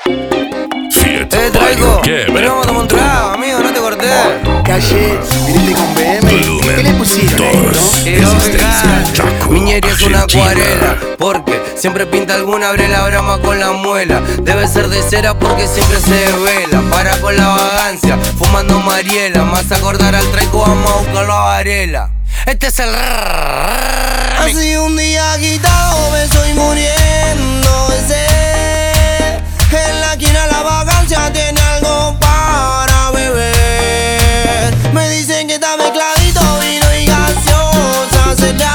Traigo, venimos a Montreal, amigo, no te corté. Calle, viniste con BM. ¿Qué le pusieron? Miñeri es una acuarela, porque siempre pinta alguna, abre la brama con la muela. Debe ser de cera porque siempre se desvela. Para con la vagancia, fumando Mariela. Más acordar al Traigo, vamos a buscarlo a Varela. Este es el Así un día agitado me estoy muriendo de sed. En la esquina la vagancia tiene algo para beber. Me dicen que está mezcladito, vino y gaseosa será.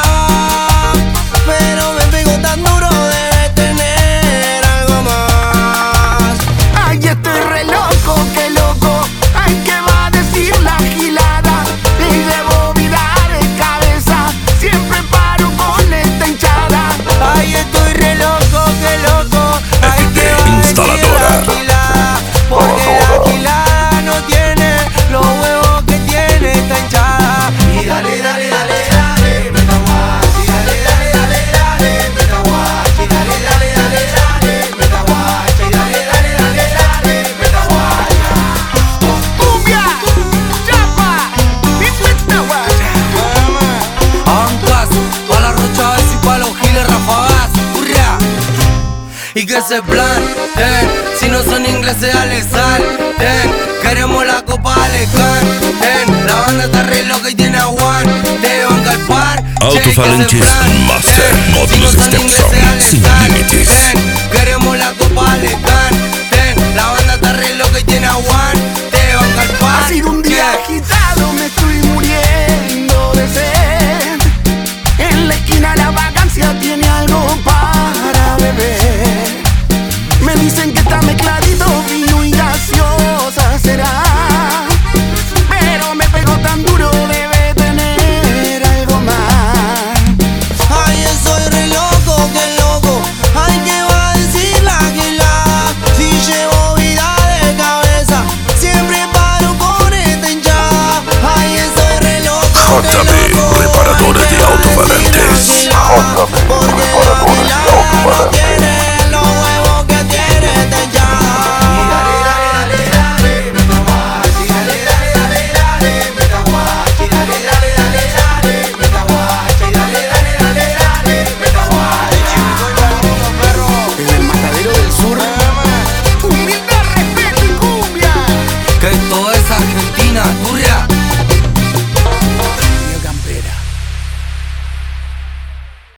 Pero me pegó tan duro, debe tener algo más. Ay, estoy re loco, qué loco. Ay, ¿qué va a decir la gilada? Y debo mirar en cabeza, siempre paro con esta hinchada. Ay, estoy re loco, qué loco. Ay, ¿qué va a decir la gilada? Porque la gilada no tiene los huevos que tiene esta hinchada. Y dale, dale, dale, dale, meta guachi. Dale, dale, dale, dale, meta guachi. Dale, dale, dale, dale, meta guachi. Dale, dale, dale, dale, meta guachi. Cumbia, chapa, dispuesta guacha. Hagan caso, pa' la rocha y pa' los giles rafagazos, hurra. Y que ese plan, si no son ingleses dale sal, queremos la copa dale can, la banda está re loca y tiene aguante, banca el par, Alto-falanges Master, módulos extensión, sin límites. Queremos la copa dale can, la banda está re loca y tiene aguante, banca el par. Ha sido un día agitado, me estoy muriendo de sed. En la esquina la vagancia tiene algo para beber. Me dicen que está mezcladito, vino y gaseosa.